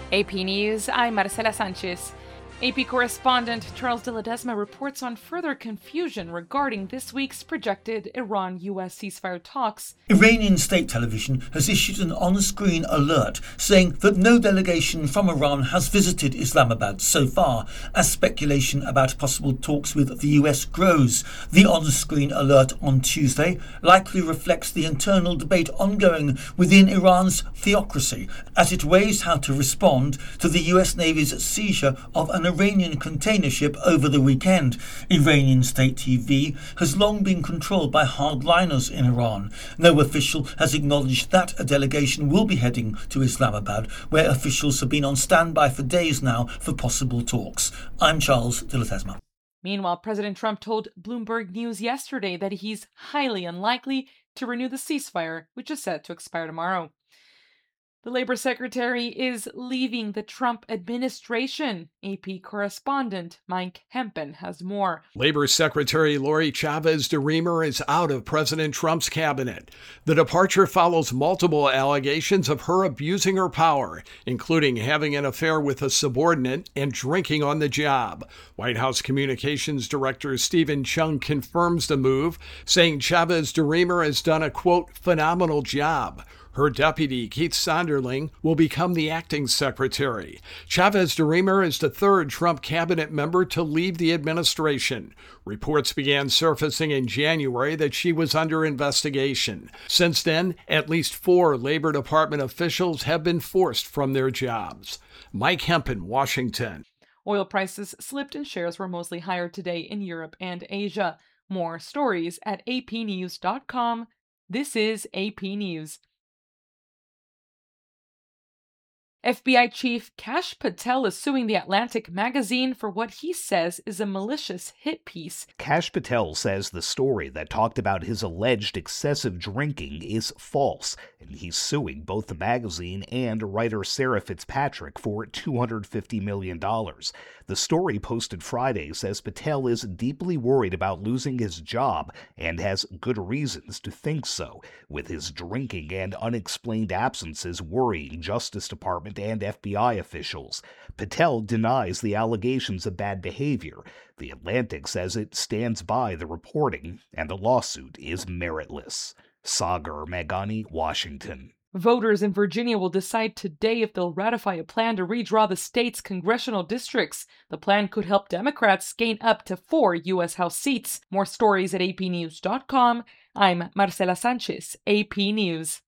AP News, I'm Marcela Sanchez. AP correspondent Charles de Ledesma reports on further confusion regarding this week's projected Iran-US ceasefire talks. Iranian state television has issued an on-screen alert saying that no delegation from Iran has visited Islamabad so far, as speculation about possible talks with the US grows. The on-screen alert on Tuesday likely reflects the internal debate ongoing within Iran's theocracy as it weighs how to respond to the US Navy's seizure of an Iranian container ship over the weekend. Iranian state TV has long been controlled by hardliners in Iran. No official has acknowledged that a delegation will be heading to Islamabad, where officials have been on standby for days now for possible talks. I'm Charles de Ledesma. Meanwhile, President Trump told Bloomberg News yesterday that he's highly unlikely to renew the ceasefire, which is set to expire tomorrow. The Labor Secretary is leaving the Trump administration. AP correspondent Mike Hempen has more. Labor Secretary Lori Chavez DeRemer is out of President Trump's cabinet. The departure follows multiple allegations of her abusing her power, including having an affair with a subordinate and drinking on the job. White House Communications Director Stephen Chung confirms the move, saying Chavez DeRemer has done a, quote, phenomenal job. Her deputy, Keith Sonderling, will become the acting secretary. Chavez DeRemer is the third Trump cabinet member to leave the administration. Reports began surfacing in January that she was under investigation. Since then, at least 4 Labor Department officials have been forced from their jobs. Mike Hempen, Washington. Oil prices slipped and shares were mostly higher today in Europe and Asia. More stories at apnews.com. This is AP News. FBI Chief Kash Patel is suing The Atlantic magazine for what he says is a malicious hit piece. Kash Patel says the story that talked about his alleged excessive drinking is false, and he's suing both the magazine and writer Sarah Fitzpatrick for $250 million. The story posted Friday says Patel is deeply worried about losing his job and has good reasons to think so, with his drinking and unexplained absences worrying Justice Department and FBI officials. Patel denies the allegations of bad behavior. The Atlantic says it stands by the reporting, and the lawsuit is meritless. Sagar Meghani, Washington. Voters in Virginia will decide today if they'll ratify a plan to redraw the state's congressional districts. The plan could help Democrats gain up to 4 U.S. House seats. More stories at apnews.com. I'm Marcela Sanchez, AP News.